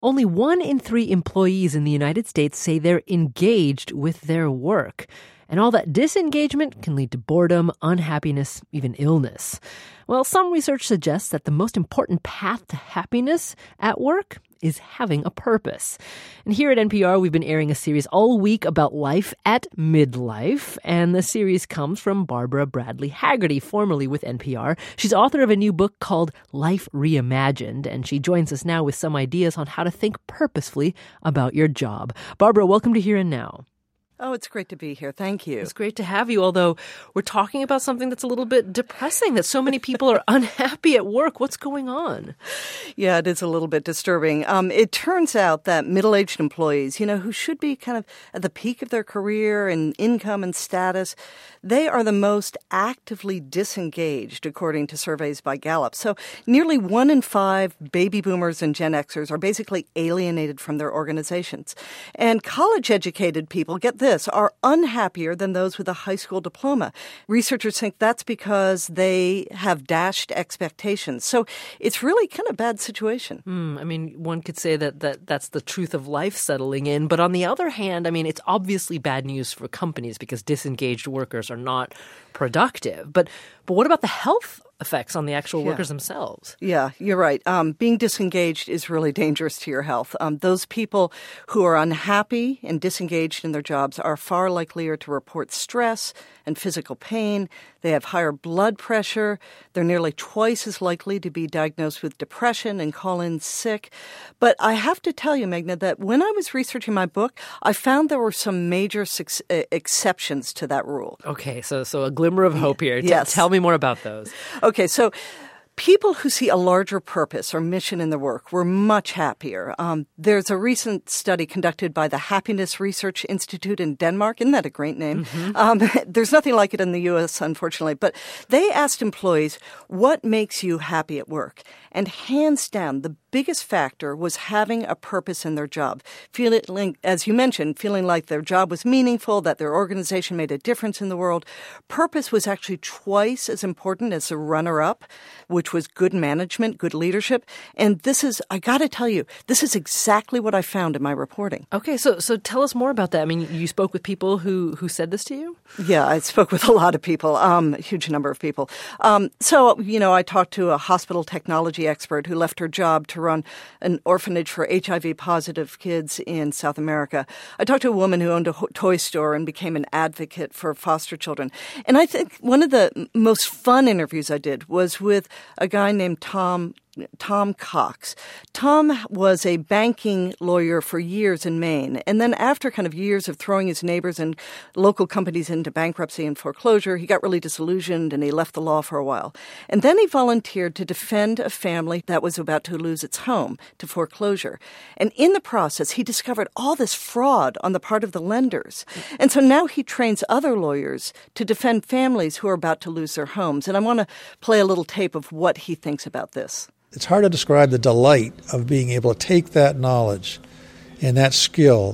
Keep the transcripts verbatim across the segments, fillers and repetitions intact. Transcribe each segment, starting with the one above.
Only one in three employees in the United States say they're engaged with their work. And all that disengagement can lead to boredom, unhappiness, even illness. Well, some research suggests that the most important path to happiness at work is having a purpose. And here at N P R, we've been airing a series all week about life at midlife. And the series comes from Barbara Bradley Haggerty, formerly with N P R. She's author of a new book called Life Reimagined, and she joins us now with some ideas on how to think purposefully about your job. Barbara, welcome to Here and Now. Oh, it's great to be here. Thank you. It's great to have you, although we're talking about something that's a little bit depressing, that so many people are unhappy at work. What's going on? Yeah, it is a little bit disturbing. Um, it turns out that middle-aged employees, you know, who should be kind of at the peak of their career and income and status, they are the most actively disengaged, according to surveys by Gallup. So nearly one in five baby boomers and Gen Xers are basically alienated from their organizations. And college-educated people, get this, are unhappier than those with a high school diploma. Researchers think that's because they have dashed expectations. So it's really kind of a bad situation. Mm, I mean, one could say that, that that's the truth of life settling in. But on the other hand, I mean, it's obviously bad news for companies because disengaged workers are not productive. But but what about the health effects on the actual workers yeah. themselves? Yeah, you're right. Um, being disengaged is really dangerous to your health. Um, those people who are unhappy and disengaged in their jobs are far likelier to report stress and physical pain. They have higher blood pressure. They're nearly twice as likely to be diagnosed with depression and call in sick. But I have to tell you, Meghna, that when I was researching my book, I found there were some major su- exceptions to that rule. Okay, so so a glimmer of hope here. Yes. T- tell me more about those. Okay, so people who see a larger purpose or mission in their work were much happier. Um, there's a recent study conducted by the Happiness Research Institute in Denmark. Isn't that a great name? Mm-hmm. Um, there's nothing like it in the U S, unfortunately. But they asked employees, what makes you happy at work? And hands down, the biggest factor was having a purpose in their job. Feeling, as you mentioned, feeling like their job was meaningful, that their organization made a difference in the world. Purpose was actually twice as important as the runner-up, which was good management, good leadership. And this is, I got to tell you, this is exactly what I found in my reporting. Okay, so so tell us more about that. I mean, you spoke with people who, who said this to you? Yeah, I spoke with a lot of people, um, a huge number of people. Um, so, you know, I talked to a hospital technology expert who left her job to run an orphanage for H I V-positive kids in South America. I talked to a woman who owned a toy store and became an advocate for foster children. And I think one of the most fun interviews I did was with a guy named Tom Tom Cox. Tom was a banking lawyer for years in Maine. And then after kind of years of throwing his neighbors and local companies into bankruptcy and foreclosure, he got really disillusioned and he left the law for a while. And then he volunteered to defend a family that was about to lose its home to foreclosure. And in the process, he discovered all this fraud on the part of the lenders. And so now he trains other lawyers to defend families who are about to lose their homes. And I want to play a little tape of what he thinks about this. It's hard to describe the delight of being able to take that knowledge and that skill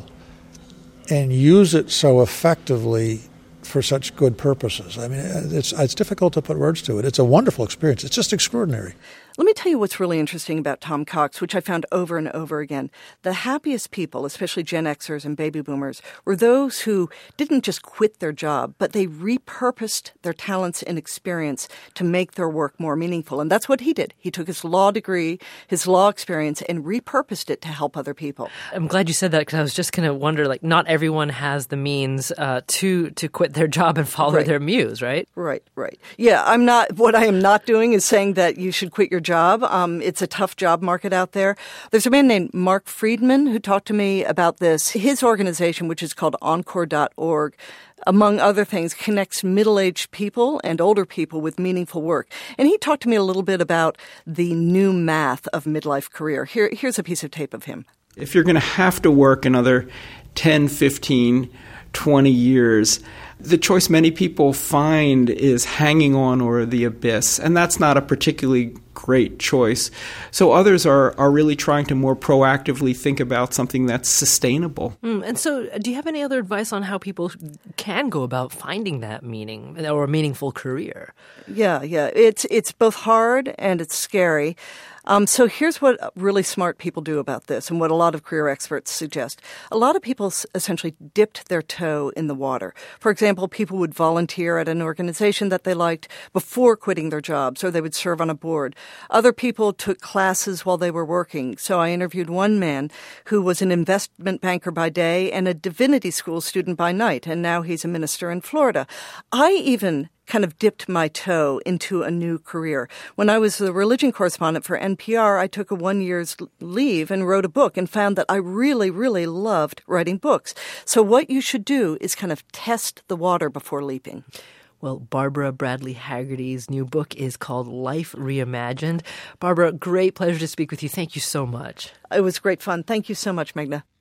and use it so effectively for such good purposes. I mean, it's it's difficult to put words to it. It's a wonderful experience. It's just extraordinary. Let me tell you what's really interesting about Tom Cox, which I found over and over again. The happiest people, especially Gen Xers and baby boomers, were those who didn't just quit their job, but they repurposed their talents and experience to make their work more meaningful. And that's what he did. He took his law degree, his law experience, and repurposed it to help other people. I'm glad you said that because I was just going to wonder, like, not everyone has the means uh, to to quit their job and follow right. their muse, right? Right, right. Yeah, I'm not, what I am not doing is saying that you should quit your job. Um, it's a tough job market out there. There's a man named Mark Friedman who talked to me about this. His organization, which is called Encore dot org, among other things, connects middle-aged people and older people with meaningful work. And he talked to me a little bit about the new math of midlife career. Here, here's a piece of tape of him. If you're going to have to work another ten, fifteen, twenty years, the choice many people find is hanging on or the abyss. And that's not a particularly great choice. So others are, are really trying to more proactively think about something that's sustainable. Mm, and so do you have any other advice on how people can go about finding that meaning or a meaningful career? Yeah, yeah. It's, it's both hard and it's scary. Um, so here's what really smart people do about this and what a lot of career experts suggest. A lot of people s- essentially dipped their toe in the water. For example, people would volunteer at an organization that they liked before quitting their jobs, or they would serve on a board. Other people took classes while they were working. So I interviewed one man who was an investment banker by day and a divinity school student by night, and now he's a minister in Florida. I even kind of dipped my toe into a new career. When I was the religion correspondent for N P R, I took a one year's leave and wrote a book and found that I really, really loved writing books. So what you should do is kind of test the water before leaping. Well, Barbara Bradley Haggerty's new book is called Life Reimagined. Barbara, great pleasure to speak with you. Thank you so much. It was great fun. Thank you so much, Meghna.